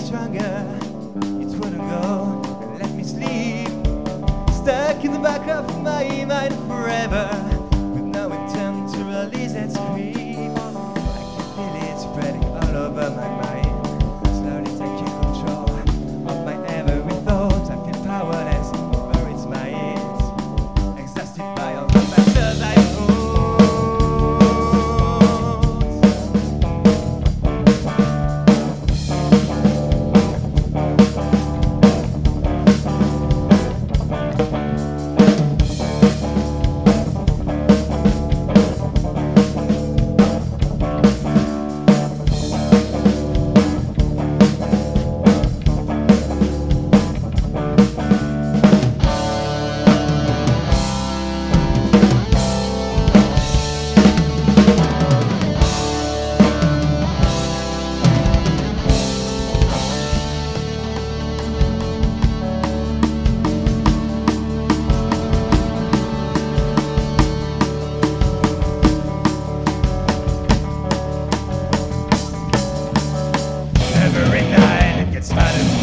stronger, it wouldn't go and let me sleep. Stuck in the back of my mind forever, with no intent to release that scream. I can feel it spreading all over my mind, slowly taking control of my every thought. I feel powerless over its might, exhausted by all the battles I fought. Every night it gets harder to